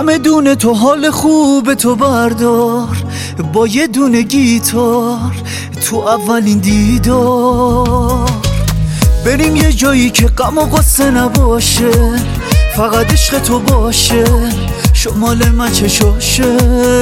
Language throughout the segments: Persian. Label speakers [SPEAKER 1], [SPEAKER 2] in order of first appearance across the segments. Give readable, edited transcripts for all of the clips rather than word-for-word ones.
[SPEAKER 1] چمدون تو حال خوب تو بردار، با یه دونه گیتار تو اولین دیدار. بریم یه جایی که غم و غصه نباشه، فقط عشق تو باشه، شمال من چشاشه.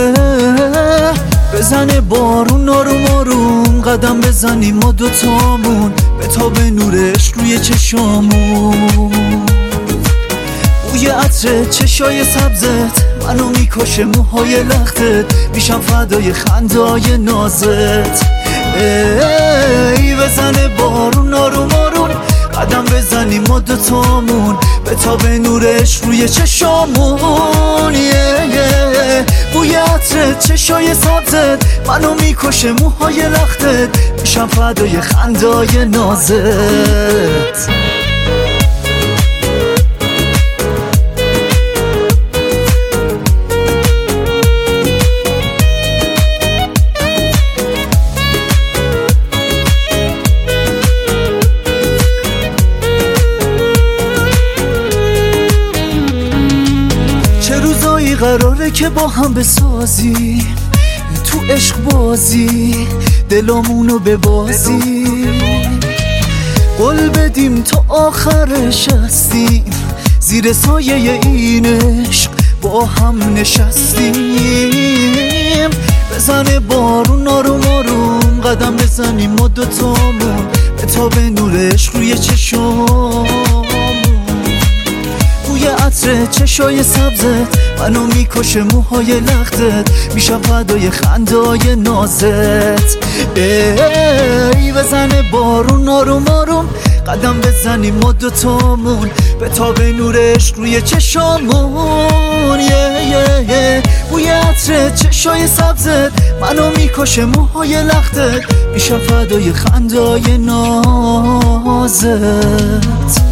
[SPEAKER 1] بزنه بارون آروم آروم، قدم بزنیم ما دوتامون، به تا به نورش روی چشامون. بوی عطر چشای سبزت منو میکشه، موهای لختت میشم فدای خندای نازت. ای بزنه بارون آروم آروم، قدم بزنیم ما دوتامون، به تا به نورش روی چشامون. بوی عطر چشای سبزت منو میکشه، موهای لختت میشم فدای خندای نازت. قراره که با هم بسازی تو عشق بازی، دلامونو ببازی، قول بدیم تا آخرش هستیم، زیر سایه این عشق با هم نشستیم. بزنه بارون آروم آروم، قدم بزنیم ما دوتامون، به تا به نورش روی چشامون. بوی عطر چشای سبزت منو میکشه، موهای لختت میشم فدای خندای نازت. ای بزنه بارون آروم آروم، قدم بزنیم ما دوتامون، به تا به نورش روی چشامون. بوی عطر چشای سبزت منو میکشه، موهای لختت میشم فدای خندای نازت.